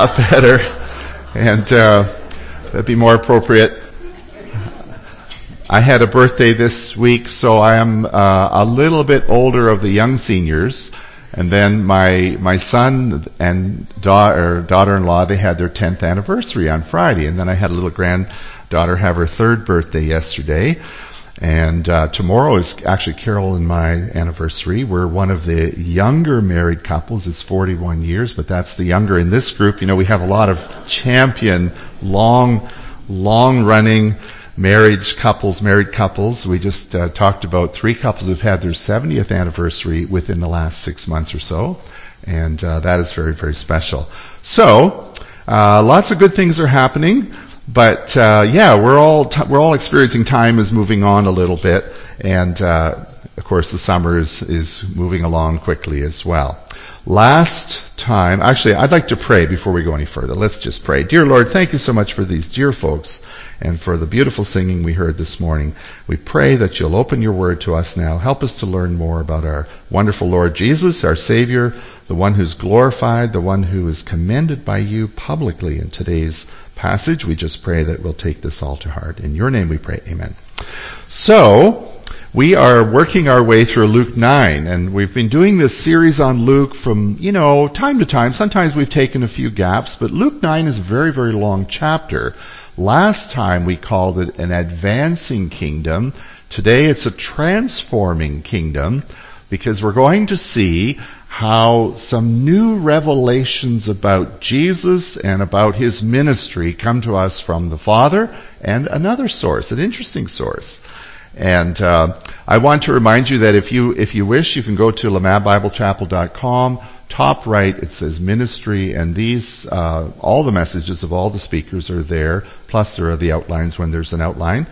better, and that'd be more appropriate. I had a birthday this week, so I am a little bit older of the young seniors. And then my son and daughter-in-law, they had their 10th anniversary on Friday. And then I had a little granddaughter have her 3rd birthday yesterday. And tomorrow is actually Carol and my anniversary. We're one of the younger married couples. It's 41 years, but that's the younger in this group. You know, we have a lot of champion, long-running married couples. We just talked about 3 couples who've had their 70th anniversary within the last 6 months or so. And that is very, very special. So, lots of good things are happening. But we're all experiencing time is moving on a little bit, and of course the summer is moving along quickly as well. Last time, actually, I'd like to pray before we go any further. Let's just pray. Dear Lord, thank you so much for these dear folks and for the beautiful singing we heard this morning. We pray that you'll open your word to us now. Help us to learn more about our wonderful Lord Jesus, our Savior, the one who's glorified, the one who is commended by you publicly in today's passage. We just pray that we'll take this all to heart. In your name we pray, amen. So, we are working our way through Luke 9, and we've been doing this series on Luke from, time to time. Sometimes we've taken a few gaps, but Luke 9 is a very, very long chapter. Last time we called it an advancing kingdom. Today it's a transforming kingdom, because we're going to see how some new revelations about Jesus and about his ministry come to us from the Father and another source, an interesting source. And I want to remind you that if you wish, you can go to lamabbiblechapel.com. Top right, it says ministry, and these all the messages of all the speakers are there. Plus, there are the outlines when there's an outline.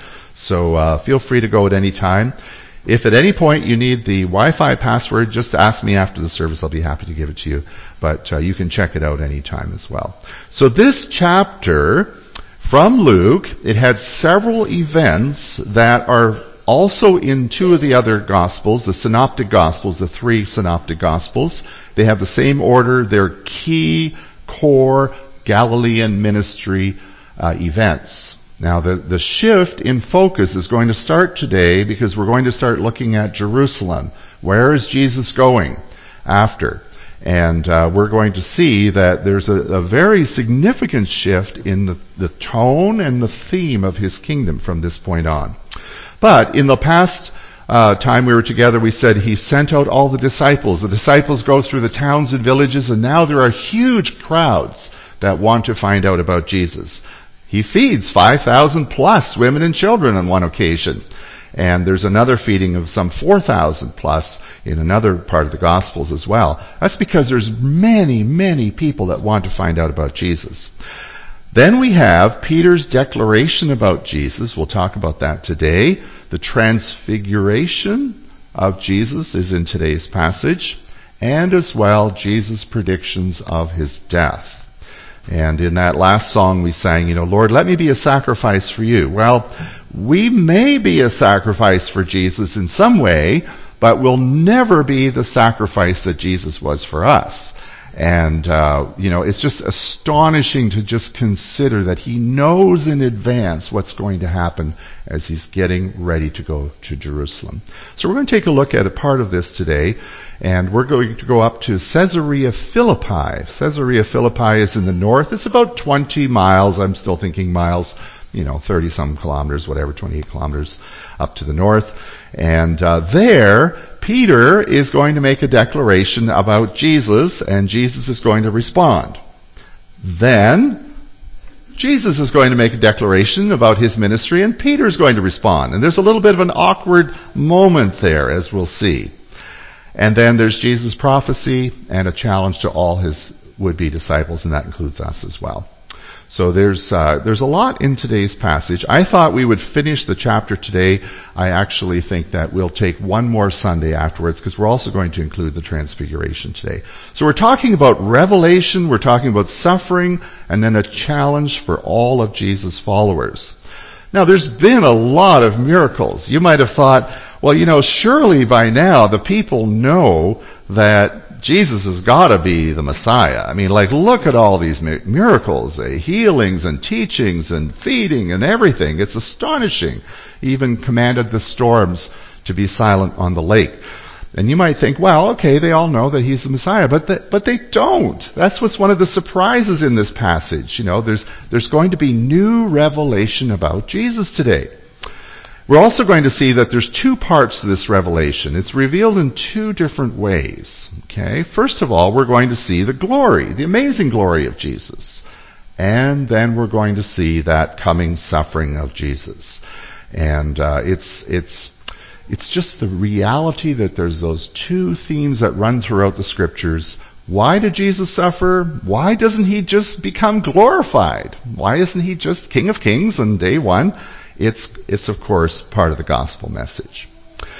So feel free to go at any time. If at any point you need the Wi-Fi password, just ask me after the service. I'll be happy to give it to you. But you can check it out anytime as well. So this chapter from Luke, it had several events that are also in 2 of the other Gospels, the Synoptic Gospels, the 3 Synoptic Gospels. They have the same order. They're key, core Galilean ministry events. Now, the shift in focus is going to start today because we're going to start looking at Jerusalem. Where is Jesus going after? And we're going to see that there's a very significant shift in the tone and the theme of his kingdom from this point on. But in the past time we were together, we said he sent out all the disciples. The disciples go through the towns and villages, and now there are huge crowds that want to find out about Jesus. He feeds 5,000 plus women and children on one occasion. And there's another feeding of some 4,000 plus in another part of the Gospels as well. That's because there's many, many people that want to find out about Jesus. Then we have Peter's declaration about Jesus. We'll talk about that today. The transfiguration of Jesus is in today's passage. And as well, Jesus' predictions of his death. And in that last song we sang, Lord, let me be a sacrifice for you. Well, we may be a sacrifice for Jesus in some way, but we'll never be the sacrifice that Jesus was for us. And, it's just astonishing to just consider that he knows in advance what's going to happen as he's getting ready to go to Jerusalem. So we're going to take a look at a part of this today, and we're going to go up to Caesarea Philippi. Caesarea Philippi is in the north. It's about 20 miles. I'm still thinking miles, 30-some kilometers, whatever, 28 kilometers up to the north. And there, Peter is going to make a declaration about Jesus, and Jesus is going to respond. Then, Jesus is going to make a declaration about his ministry, and Peter is going to respond. And there's a little bit of an awkward moment there, as we'll see. And then there's Jesus' prophecy and a challenge to all his would-be disciples, and that includes us as well. So there's a lot in today's passage. I thought we would finish the chapter today. I actually think that we'll take one more Sunday afterwards, because we're also going to include the Transfiguration today. So we're talking about revelation, we're talking about suffering, and then a challenge for all of Jesus' followers. Now, there's been a lot of miracles. You might have thought, well, surely by now the people know that Jesus has got to be the Messiah. I mean, like, look at all these miracles, healings and teachings and feeding and everything. It's astonishing. He even commanded the storms to be silent on the lake. And you might think, well, okay, they all know that he's the Messiah, but they don't. That's what's one of the surprises in this passage. You know, there's going to be new revelation about Jesus today. We're also going to see that there's two parts to this revelation. It's revealed in two different ways. Okay? First of all, we're going to see the glory, the amazing glory of Jesus. And then we're going to see that coming suffering of Jesus. And it's just the reality that there's those two themes that run throughout the scriptures. Why did Jesus suffer? Why doesn't he just become glorified? Why isn't he just King of Kings on day one? It's of course part of the gospel message.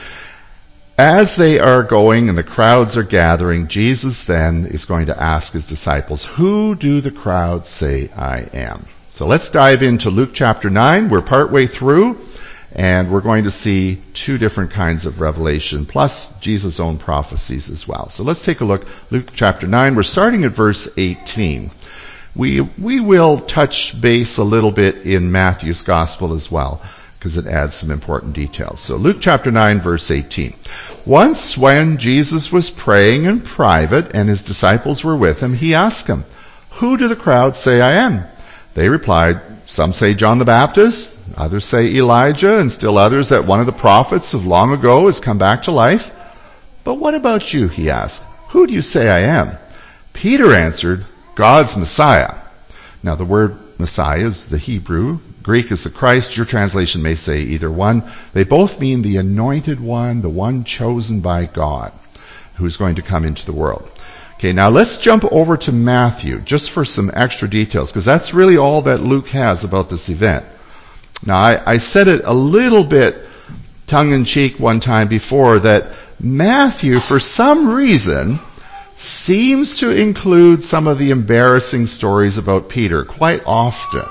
As they are going and the crowds are gathering, Jesus then is going to ask his disciples, who do the crowds say I am? So let's dive into Luke chapter 9. We're partway through. And we're going to see two different kinds of revelation, plus Jesus' own prophecies as well. So let's take a look. Luke chapter 9, we're starting at verse 18. We will touch base a little bit in Matthew's gospel as well, because it adds some important details. So Luke chapter 9, verse 18. Once when Jesus was praying in private and his disciples were with him, he asked them, who do the crowd say I am? They replied, some say John the Baptist, others say Elijah, and still others that one of the prophets of long ago has come back to life. But what about you, he asked. Who do you say I am? Peter answered, God's Messiah. Now the word Messiah is the Hebrew. Greek is the Christ. Your translation may say either one. They both mean the anointed one, the one chosen by God, who's going to come into the world. Okay, now let's jump over to Matthew, just for some extra details, because that's really all that Luke has about this event. Now, I said it a little bit tongue-in-cheek one time before that Matthew, for some reason, seems to include some of the embarrassing stories about Peter quite often.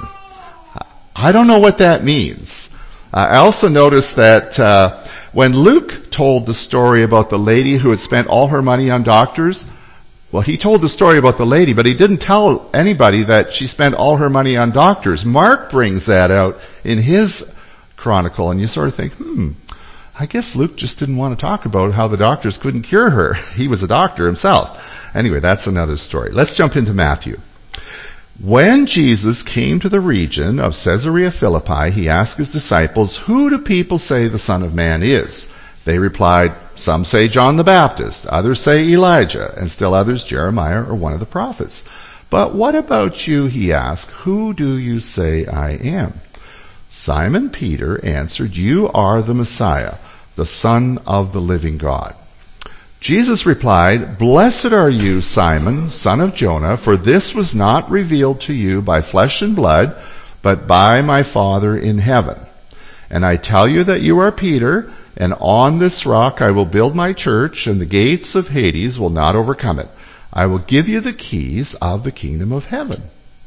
I don't know what that means. I also noticed that when Luke told the story about the lady who had spent all her money on doctors, well, he told the story about the lady, but he didn't tell anybody that she spent all her money on doctors. Mark brings that out in his chronicle, and you sort of think, I guess Luke just didn't want to talk about how the doctors couldn't cure her. He was a doctor himself. Anyway, that's another story. Let's jump into Matthew. When Jesus came to the region of Caesarea Philippi, he asked his disciples, who do people say the Son of Man is? They replied, some say John the Baptist, others say Elijah, and still others Jeremiah or one of the prophets. But what about you, he asked, who do you say I am? Simon Peter answered, you are the Messiah, the Son of the living God. Jesus replied, blessed are you, Simon, son of Jonah, for this was not revealed to you by flesh and blood, but by my Father in heaven. And I tell you that you are Peter, and on this rock I will build my church, and the gates of Hades will not overcome it. I will give you the keys of the kingdom of heaven.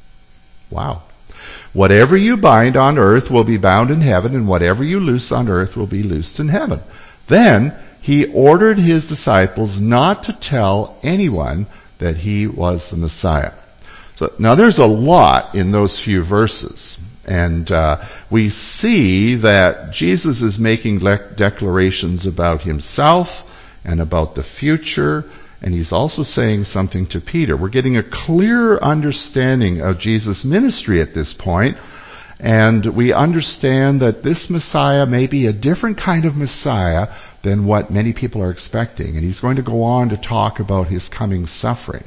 Wow. Whatever you bind on earth will be bound in heaven, and whatever you loose on earth will be loosed in heaven. Then he ordered his disciples not to tell anyone that he was the Messiah. So now there's a lot in those few verses. And we see that Jesus is making declarations about himself and about the future, and he's also saying something to Peter. We're getting a clearer understanding of Jesus' ministry at this point, and we understand that this Messiah may be a different kind of Messiah than what many people are expecting, and he's going to go on to talk about his coming suffering.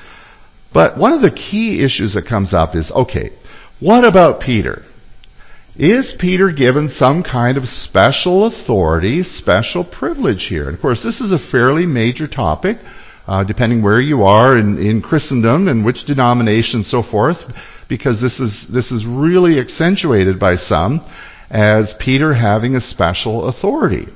But one of the key issues that comes up is, okay, what about Peter? Is Peter given some kind of special authority, special privilege here? And of course, this is a fairly major topic, depending where you are in Christendom and which denomination and so forth, because this is really accentuated by some as Peter having a special authority.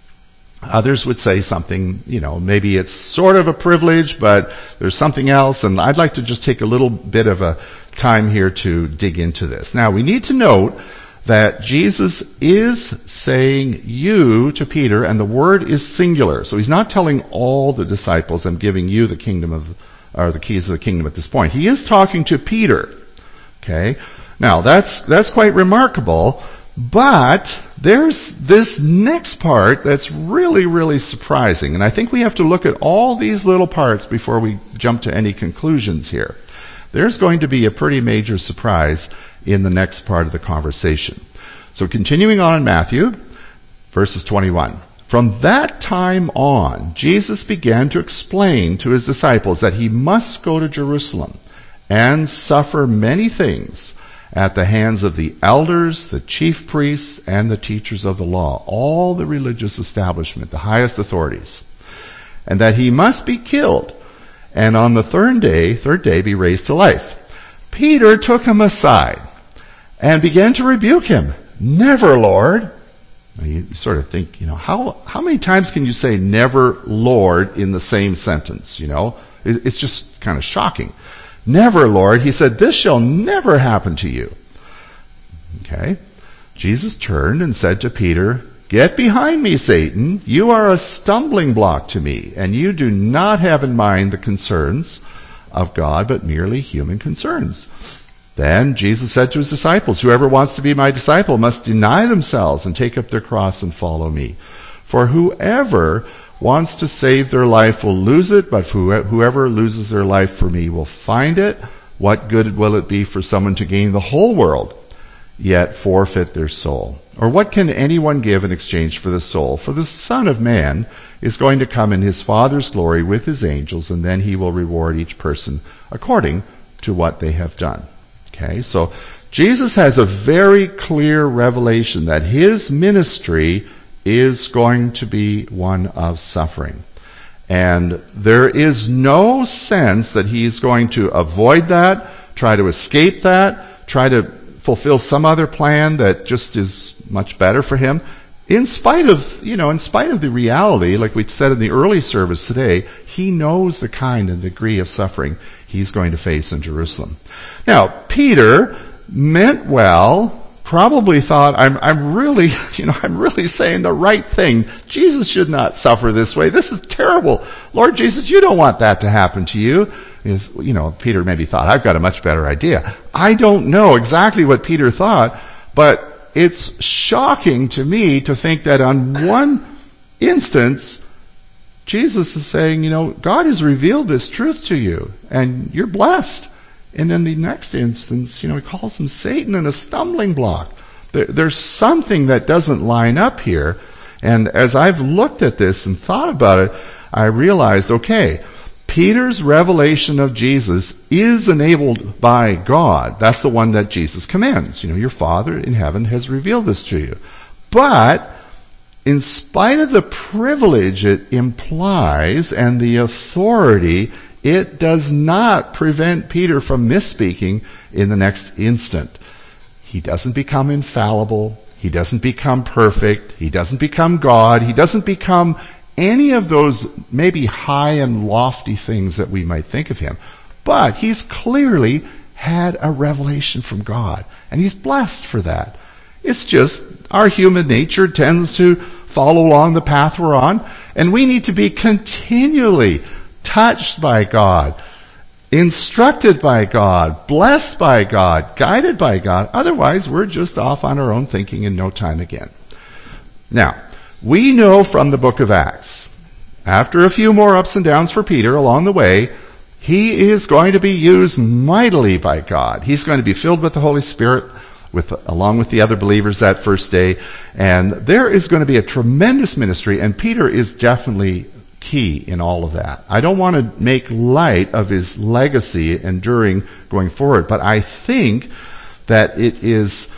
Others would say something, maybe it's sort of a privilege, but there's something else, and I'd like to just take a little bit of a time here to dig into this. Now, we need to note that Jesus is saying you to Peter, and the word is singular. So he's not telling all the disciples, I'm giving you the keys of the kingdom at this point. He is talking to Peter. Okay? Now, that's quite remarkable, but there's this next part that's really, really surprising. And I think we have to look at all these little parts before we jump to any conclusions here. There's going to be a pretty major surprise in the next part of the conversation. So continuing on in Matthew, verses 21. From that time on, Jesus began to explain to his disciples that he must go to Jerusalem and suffer many things at the hands of the elders, the chief priests, and the teachers of the law, all the religious establishment, the highest authorities, and that he must be killed, and on the third day be raised to life. Peter took him aside and began to rebuke him. Never, Lord. Now you sort of think, how many times can you say never, Lord, in the same sentence, It's just kind of shocking. Never, Lord. He said, this shall never happen to you. Okay. Jesus turned and said to Peter, get behind me, Satan. You are a stumbling block to me, and you do not have in mind the concerns of God, but merely human concerns. Then Jesus said to his disciples, whoever wants to be my disciple must deny themselves and take up their cross and follow me. For whoever wants to save their life will lose it, but whoever loses their life for me will find it. What good will it be for someone to gain the whole world, yet forfeit their soul? Or what can anyone give in exchange for the soul? For the Son of Man is going to come in his Father's glory with his angels, and then he will reward each person according to what they have done. Okay, so Jesus has a very clear revelation that his ministry is going to be one of suffering. And there is no sense that he's going to avoid that, try to escape that, try to fulfill some other plan that just is much better for him. In spite of the reality, like we said in the early service today, he knows the kind and degree of suffering he's going to face in Jerusalem. Now, Peter meant well, probably thought, I'm really saying the right thing. Jesus should not suffer this way. This is terrible. Lord Jesus, you don't want that to happen to you. Peter maybe thought, I've got a much better idea. I don't know exactly what Peter thought, but it's shocking to me to think that on one instance, Jesus is saying, God has revealed this truth to you, and you're blessed. And in the next instance, he calls him Satan and a stumbling block. There's something that doesn't line up here. And as I've looked at this and thought about it, I realized, okay, Peter's revelation of Jesus is enabled by God. That's the one that Jesus commands. Your Father in heaven has revealed this to you. But in spite of the privilege it implies and the authority, it does not prevent Peter from misspeaking in the next instant. He doesn't become infallible. He doesn't become perfect. He doesn't become God. He doesn't become any of those maybe high and lofty things that we might think of him. But he's clearly had a revelation from God, and he's blessed for that. It's just our human nature tends to follow along the path we're on, and we need to be continually touched by God, instructed by God, blessed by God, guided by God. Otherwise, we're just off on our own thinking in no time again. Now, we know from the book of Acts, after a few more ups and downs for Peter along the way, he is going to be used mightily by God. He's going to be filled with the Holy Spirit along with the other believers that first day. And there is going to be a tremendous ministry, and Peter is definitely key in all of that. I don't want to make light of his legacy enduring going forward, but I think that it is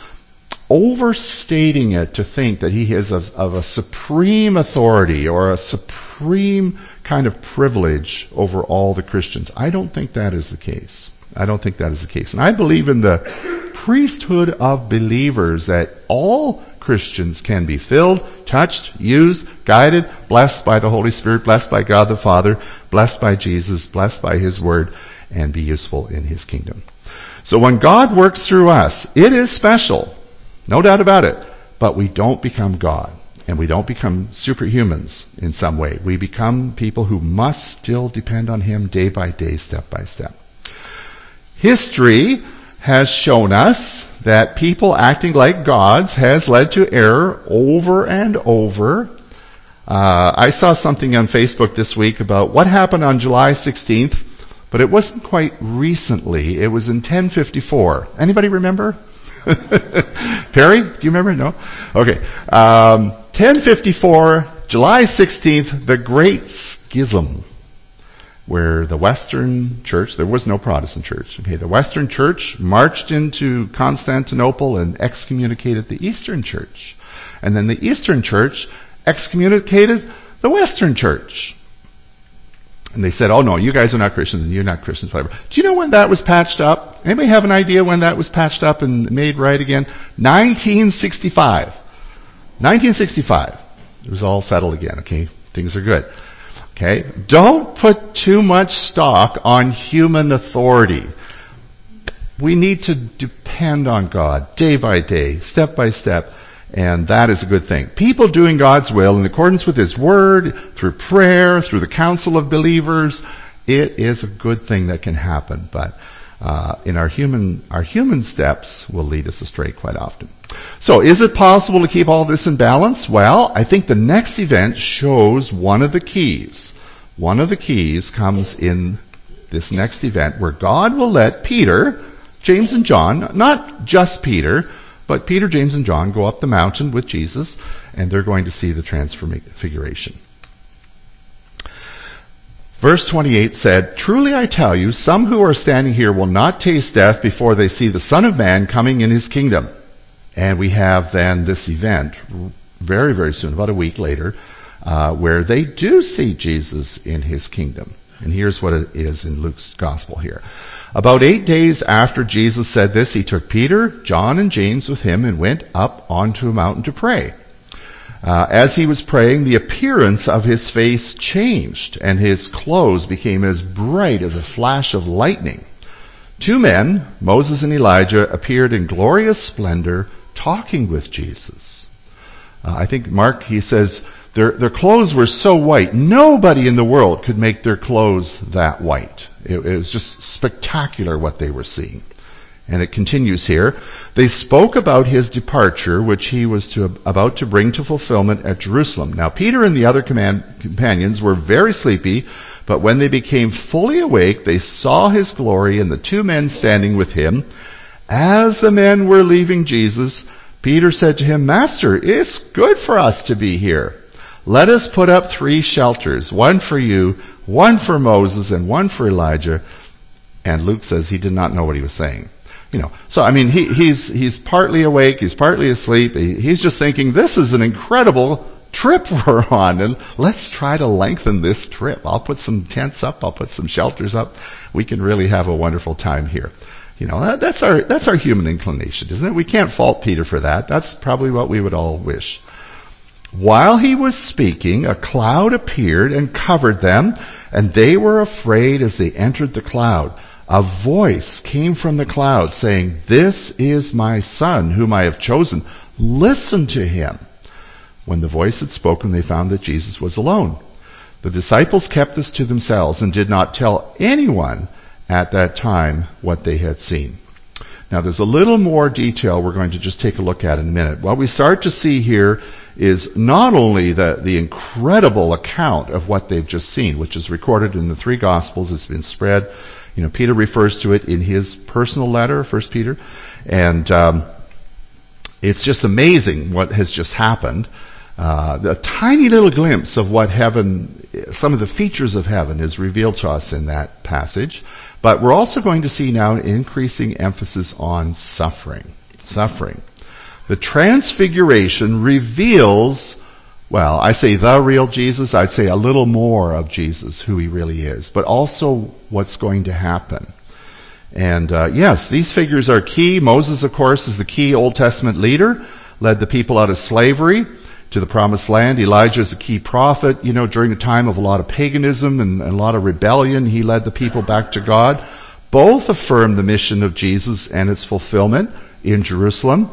overstating it to think that he is of a supreme authority or a supreme kind of privilege over all the Christians. I don't think that is the case. And I believe in the priesthood of believers, that all Christians can be filled, touched, used, guided, blessed by the Holy Spirit, blessed by God the Father, blessed by Jesus, blessed by his word, and be useful in his kingdom. So when God works through us, it is special. No doubt about it. But we don't become God. And we don't become superhumans in some way. We become people who must still depend on Him day by day, step by step. History has shown us that people acting like gods has led to error over and over. I saw something on Facebook this week about what happened on July 16th, but it wasn't quite recently. It was in 1054. Anybody remember? Perry, do you remember? No? Okay. 1054, July 16th, the Great Schism, where the Western Church, there was no Protestant church, okay, the Western Church marched into Constantinople and excommunicated the Eastern Church. And then the Eastern Church excommunicated the Western Church. And they said, oh no, you guys are not Christians and you're not Christians, whatever. Do you know when that was patched up? Anybody have an idea when that was patched up and made right again? 1965. 1965. It was all settled again, okay? Things are good. Okay? Don't put too much stock on human authority. We need to depend on God day by day, step by step, and that is a good thing. People doing God's will in accordance with His Word, through prayer, through the counsel of believers, it is a good thing that can happen, but in our human steps will lead us astray quite often. So is it possible to keep all this in balance? Well, I think the next event shows one of the keys. One of the keys comes in this next event where God will let Peter, James and John, not just Peter, but Peter, James, and John go up the mountain with Jesus, and they're going to see the transfiguration. Verse 28 said, truly I tell you, some who are standing here will not taste death before they see the Son of Man coming in His kingdom. And we have then this event very, very soon, about a week later, where they do see Jesus in His kingdom. And here's what it is in Luke's gospel here. About 8 days after Jesus said this, He took Peter, John, and James with Him and went up onto a mountain to pray. As He was praying, the appearance of His face changed, and His clothes became as bright as a flash of lightning. 2 men, Moses and Elijah, appeared in glorious splendor, talking with Jesus. I think Mark, he says, their clothes were so white, nobody in the world could make their clothes that white. It was just spectacular what they were seeing. And it continues here. They spoke about His departure, which He was about to bring to fulfillment at Jerusalem. Now Peter and the other companions were very sleepy, but when they became fully awake, they saw His glory and the 2 men standing with Him. As the men were leaving Jesus, Peter said to Him, Master, it's good for us to be here. Let us put up 3 shelters, one for you, one for Moses, and one for Elijah. And Luke says he did not know what he was saying. So I mean, he's partly awake, he's partly asleep. He's just thinking, this is an incredible trip we're on, and let's try to lengthen this trip. I'll put some tents up, I'll put some shelters up. We can really have a wonderful time here. That's our human inclination, isn't it? We can't fault Peter for that. That's probably what we would all wish. While he was speaking, a cloud appeared and covered them, and they were afraid as they entered the cloud. A voice came from the cloud saying, This is my Son, whom I have chosen. Listen to Him. When the voice had spoken, they found that Jesus was alone. The disciples kept this to themselves and did not tell anyone at that time what they had seen. Now there's a little more detail we're going to just take a look at in a minute. What we start to see here is not only the incredible account of what they've just seen, which is recorded in the 3 Gospels, it's been spread. Peter refers to it in his personal letter, 1 Peter, and it's just amazing what has just happened. A tiny little glimpse of what heaven, some of the features of heaven is revealed to us in that passage. But we're also going to see now an increasing emphasis on suffering. Suffering. The transfiguration reveals, well, I say the real Jesus, I'd say a little more of Jesus, who He really is, but also what's going to happen. And yes, these figures are key. Moses, of course, is the key Old Testament leader, led the people out of slavery to the promised land. Elijah is a key prophet. During a time of a lot of paganism and a lot of rebellion, he led the people back to God. Both affirm the mission of Jesus and its fulfillment in Jerusalem.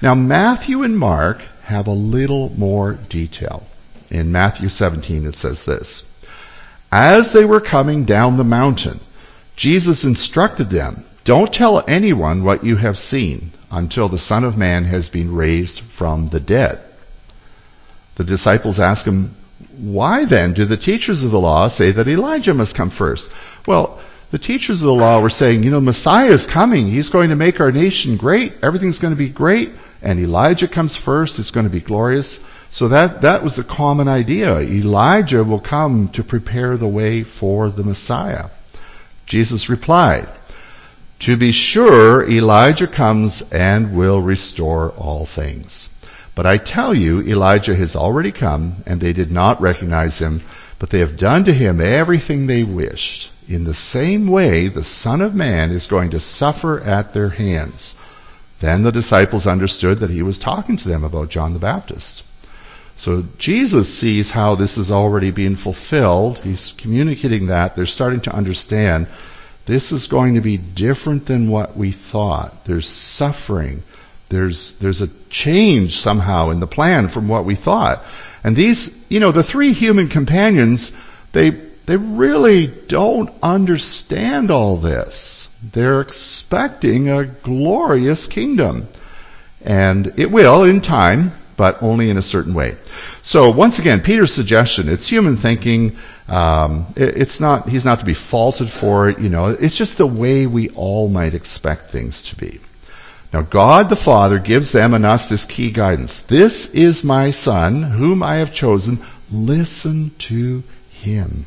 Now, Matthew and Mark have a little more detail. In Matthew 17, it says this: As they were coming down the mountain, Jesus instructed them, "Don't tell anyone what you have seen until the Son of Man has been raised from the dead." The disciples asked him, "Why then do the teachers of the law say that Elijah must come first?" Well, the teachers of the law were saying, Messiah is coming. He's going to make our nation great. Everything's going to be great. And Elijah comes first. It's going to be glorious. So that was the common idea. Elijah will come to prepare the way for the Messiah. Jesus replied, "To be sure, Elijah comes and will restore all things. But I tell you, Elijah has already come, and they did not recognize him, but they have done to him everything they wished. In the same way, the Son of Man is going to suffer at their hands." Then the disciples understood that he was talking to them about John the Baptist. So Jesus sees how this is already being fulfilled. He's communicating that. They're starting to understand this is going to be different than what we thought. There's suffering. There's a change somehow in the plan from what we thought. And these, the three human companions, they really don't understand all this. They're expecting a glorious kingdom. And it will in time, but only in a certain way. So once again, Peter's suggestion, it's human thinking. He's not to be faulted for it. It's just the way we all might expect things to be. Now God the Father gives them and us this key guidance. "This is my Son, whom I have chosen. Listen to him."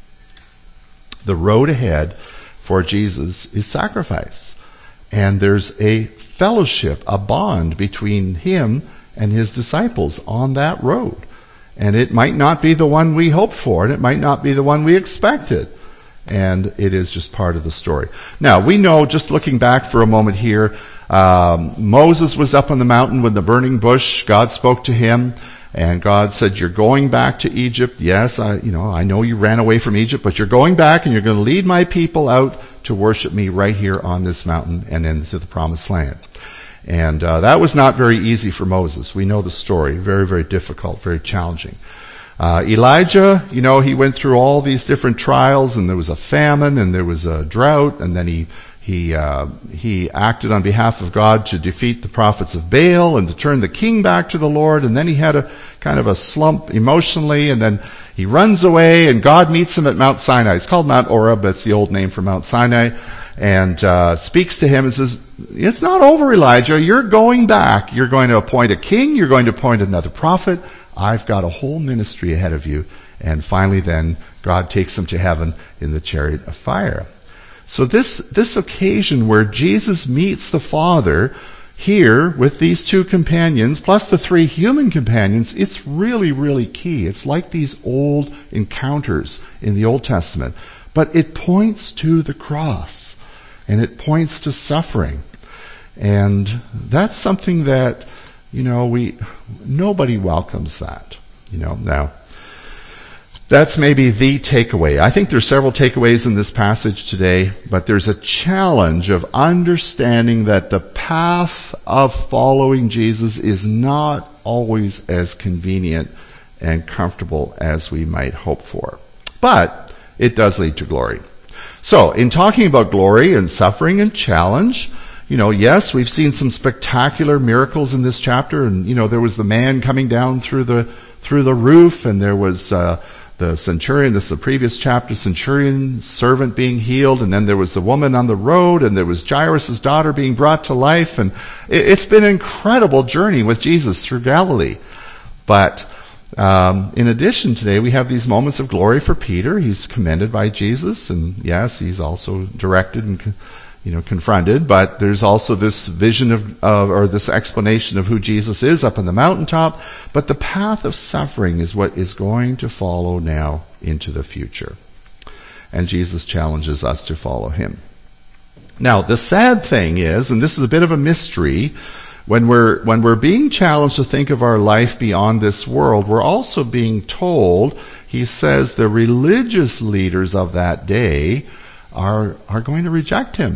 The road ahead for Jesus is sacrifice. And there's a fellowship, a bond between him and his disciples on that road. And it might not be the one we hoped for, and it might not be the one we expected. And it is just part of the story. Now, we know, just looking back for a moment here, Moses was up on the mountain with the burning bush. God spoke to him, and God said, "You're going back to Egypt. Yes, I know you ran away from Egypt, but you're going back, and you're going to lead my people out to worship me right here on this mountain and into the promised land." And that was not very easy for Moses. We know the story. Very, very difficult, very challenging. Elijah, he went through all these different trials, and there was a famine, and there was a drought, and then he acted on behalf of God to defeat the prophets of Baal and to turn the king back to the Lord, and then he had a kind of a slump emotionally, and then he runs away, and God meets him at Mount Sinai. It's called Mount Oreb, that's the old name for Mount Sinai, and speaks to him and says, "It's not over, Elijah. You're going back. You're going to appoint a king. You're going to appoint another prophet. I've got a whole ministry ahead of you." And finally then, God takes him to heaven in the chariot of fire. So this occasion where Jesus meets the Father here with these two companions, plus the three human companions, it's really, really key. It's like these old encounters in the Old Testament. But it points to the cross, and it points to suffering. And that's something that, nobody welcomes that, Now, that's maybe the takeaway. I think there's several takeaways in this passage today, but there's a challenge of understanding that the path of following Jesus is not always as convenient and comfortable as we might hope for. But it does lead to glory. So, in talking about glory and suffering and challenge, yes, we've seen some spectacular miracles in this chapter, and there was the man coming down through the roof, and there was the centurion, this is the previous chapter, centurion servant being healed, and then there was the woman on the road, and there was Jairus' daughter being brought to life, and it's been an incredible journey with Jesus through Galilee. But in addition, today we have these moments of glory for Peter. He's commended by Jesus, and yes, he's also directed and confronted, but there's also this vision or this explanation of who Jesus is up on the mountaintop. But the path of suffering is what is going to follow now into the future. And Jesus challenges us to follow him. Now, the sad thing is, and this is a bit of a mystery, when we're being challenged to think of our life beyond this world, we're also being told, he says, the religious leaders of that day are going to reject him.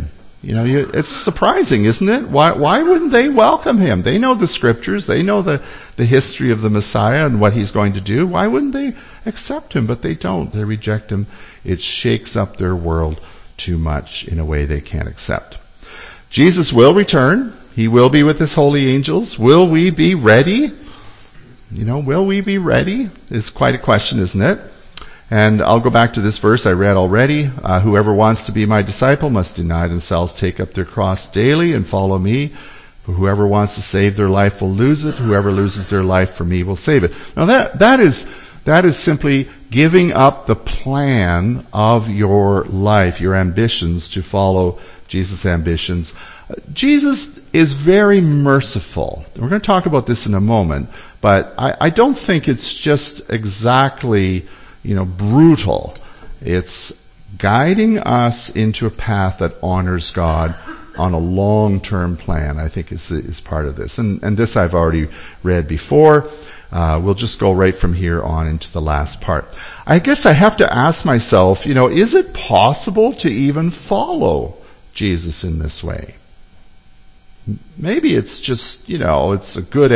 It's surprising, isn't it? Why wouldn't they welcome him? They know the scriptures. They know the history of the Messiah and what he's going to do. Why wouldn't they accept him? But they don't. They reject him. It shakes up their world too much in a way they can't accept. Jesus will return. He will be with his holy angels. Will we be ready? Will we be ready? Is quite a question, isn't it? And I'll go back to this verse I read already. Whoever wants to be my disciple must deny themselves, take up their cross daily, and follow me. For whoever wants to save their life will lose it. Whoever loses their life for me will save it. Now that is simply giving up the plan of your life, your ambitions to follow Jesus' ambitions. Jesus is very merciful. We're going to talk about this in a moment, but I don't think it's just exactly brutal. It's guiding us into a path that honors God on a long-term plan, I think is part of this. And this I've already read before. We'll just go right from here on into the last part. I guess I have to ask myself, is it possible to even follow Jesus in this way? Maybe it's just, it's a good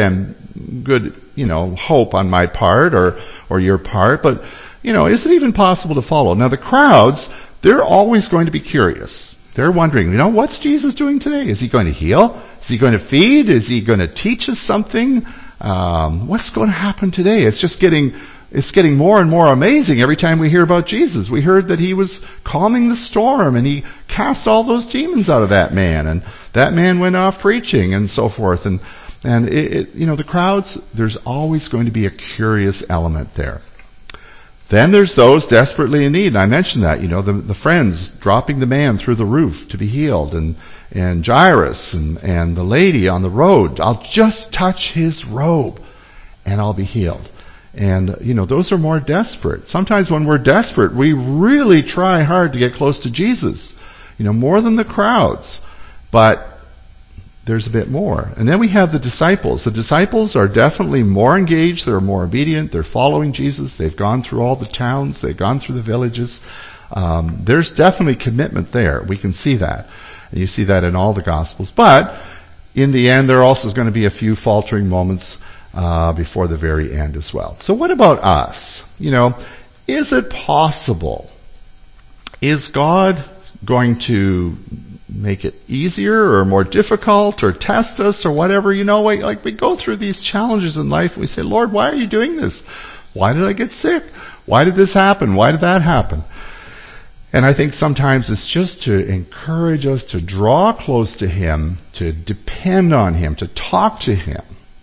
hope on my part or your part, but is it even possible to follow? Now the crowds, they're always going to be curious. They're wondering, what's Jesus doing today? Is he going to heal? Is he going to feed? Is he going to teach us something? What's going to happen today? It's getting more and more amazing every time we hear about Jesus. We heard that he was calming the storm and he cast all those demons out of that man, and that man went off preaching and so forth. And the crowds, there's always going to be a curious element there. Then there's those desperately in need. And I mentioned that, the friends dropping the man through the roof to be healed, and Jairus and the lady on the road. I'll just touch his robe and I'll be healed. And, those are more desperate. Sometimes when we're desperate, we really try hard to get close to Jesus, more than the crowds. But there's a bit more. And then we have the disciples. The disciples are definitely more engaged. They're more obedient. They're following Jesus. They've gone through all the towns. They've gone through the villages. There's definitely commitment there. We can see that. And you see that in all the Gospels. But in the end, there also is going to be a few faltering moments before the very end as well. So what about us? Is it possible? Is God going to make it easier or more difficult or test us or whatever? We go through these challenges in life. We say, Lord, why are you doing this? Why did I get sick? Why did this happen? Why did that happen? And I think sometimes it's just to encourage us to draw close to him, to depend on him, to talk to him,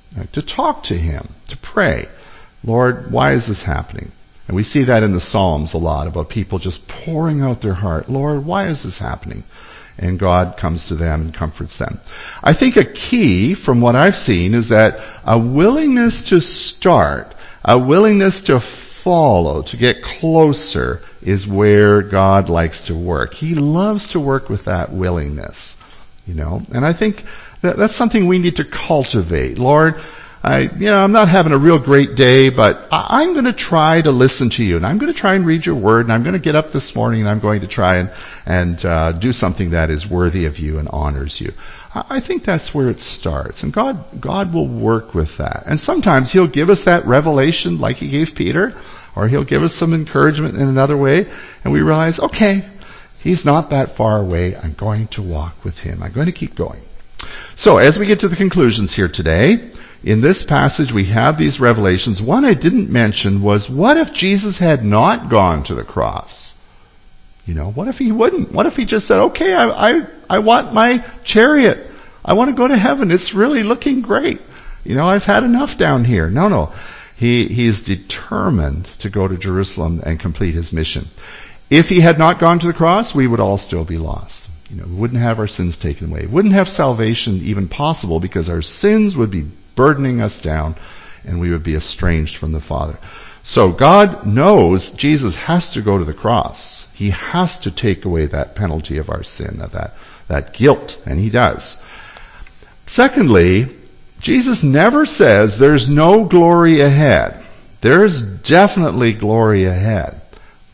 to pray. Lord, why is this happening? And we see that in the Psalms a lot, about people just pouring out their heart. Lord, why is this happening? And God comes to them and comforts them. I think a key from what I've seen is that a willingness to start, a willingness to follow, to get closer, is where God likes to work. He loves to work with that willingness, And I think that's something we need to cultivate. Lord, I'm not having a real great day, but I'm going to try to listen to you, and I'm going to try and read your word, and I'm going to get up this morning, and I'm going to try and do something that is worthy of you and honors you. I think that's where it starts, and God will work with that. And sometimes he'll give us that revelation like he gave Peter, or he'll give us some encouragement in another way, and we realize, okay, he's not that far away. I'm going to walk with him. I'm going to keep going. So as we get to the conclusions here today, in this passage we have these revelations. One I didn't mention was, what if Jesus had not gone to the cross? What if he wouldn't? What if he just said, okay, I want my chariot. I want to go to heaven. It's really looking great. I've had enough down here. No. He's determined to go to Jerusalem and complete his mission. If he had not gone to the cross, we would all still be lost. We wouldn't have our sins taken away. Wouldn't have salvation even possible, because our sins would be burdening us down and we would be estranged from the Father. So God knows Jesus has to go to the cross. He has to take away that penalty of our sin, of that guilt, and he does. Secondly, Jesus never says there's no glory ahead. There's definitely glory ahead.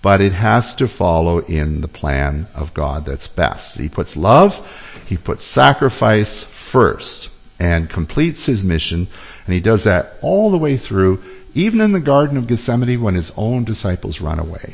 but it has to follow in the plan of God that's best. He puts love, he puts sacrifice first, and completes his mission, and he does that all the way through, even in the Garden of Gethsemane when his own disciples run away.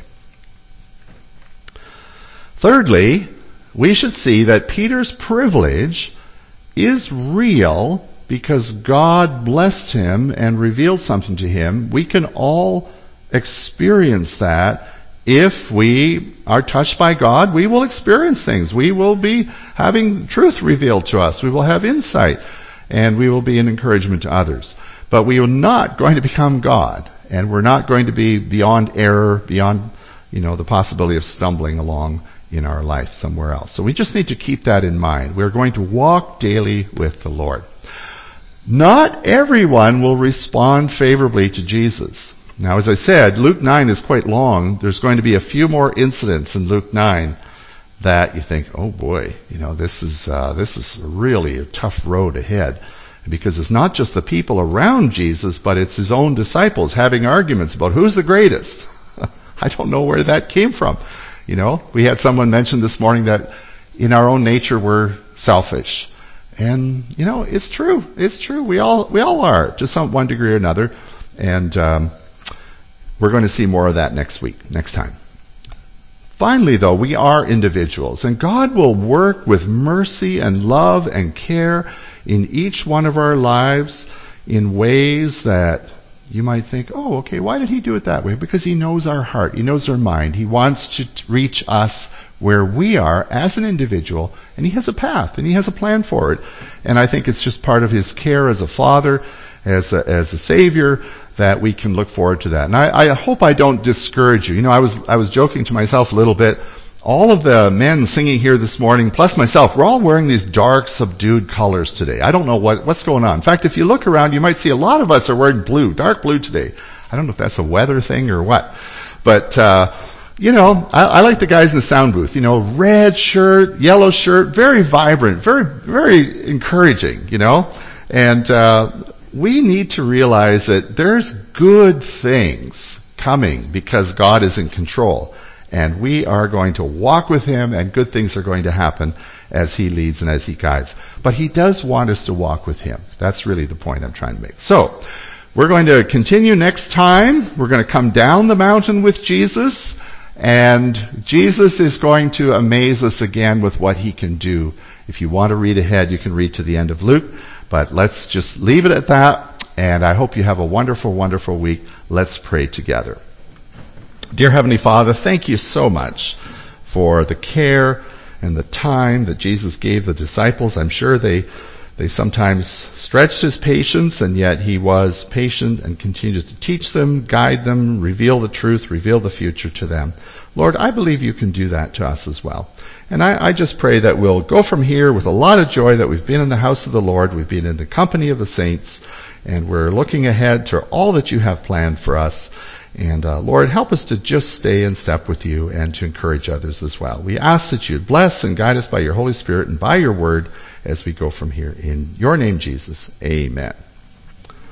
Thirdly, we should see that Peter's privilege is real because God blessed him and revealed something to him. We can all experience that. If we are touched by God, we will experience things. We will be having truth revealed to us. We will have insight, and we will be an encouragement to others. But we are not going to become God, and we're not going to be beyond error, beyond, the possibility of stumbling along in our life somewhere else. So we just need to keep that in mind. We're going to walk daily with the Lord. Not everyone will respond favorably to Jesus. Now, as I said, Luke 9 is quite long. There's going to be a few more incidents in Luke 9 that you think, oh boy, this is really a tough road ahead. Because it's not just the people around Jesus, but it's his own disciples having arguments about who's the greatest. I don't know where that came from. We had someone mention this morning that in our own nature we're selfish. And, it's true. It's true. We all are, to one degree or another. And we're going to see more of that next time. Finally, though, we are individuals, and God will work with mercy and love and care in each one of our lives in ways that you might think, oh, okay, why did he do it that way? Because he knows our heart. He knows our mind. He wants to reach us where we are as an individual, and he has a path, and he has a plan for it. And I think it's just part of his care as a father, as a savior, that we can look forward to that. And I hope I don't discourage you. I was joking to myself a little bit. All of the men singing here this morning, plus myself, we're all wearing these dark, subdued colors today. I don't know what's going on. In fact, if you look around, you might see a lot of us are wearing blue, dark blue today. I don't know if that's a weather thing or what. But, I like the guys in the sound booth. Red shirt, yellow shirt, very vibrant, very, very encouraging, And we need to realize that there's good things coming because God is in control. And we are going to walk with him, and good things are going to happen as he leads and as he guides. But he does want us to walk with him. That's really the point I'm trying to make. So, we're going to continue next time. We're going to come down the mountain with Jesus, and Jesus is going to amaze us again with what he can do. If you want to read ahead, you can read to the end of Luke, but let's just leave it at that, and I hope you have a wonderful, wonderful week. Let's pray together. Dear Heavenly Father, thank you so much for the care and the time that Jesus gave the disciples. I'm sure they sometimes stretched his patience, and yet he was patient and continued to teach them, guide them, reveal the truth, reveal the future to them. Lord, I believe you can do that to us as well. And I just pray that we'll go from here with a lot of joy that we've been in the house of the Lord, we've been in the company of the saints, and we're looking ahead to all that you have planned for us. And Lord, help us to just stay in step with you and to encourage others as well. We ask that you bless and guide us by your Holy Spirit and by your word as we go from here. In your name, Jesus, amen.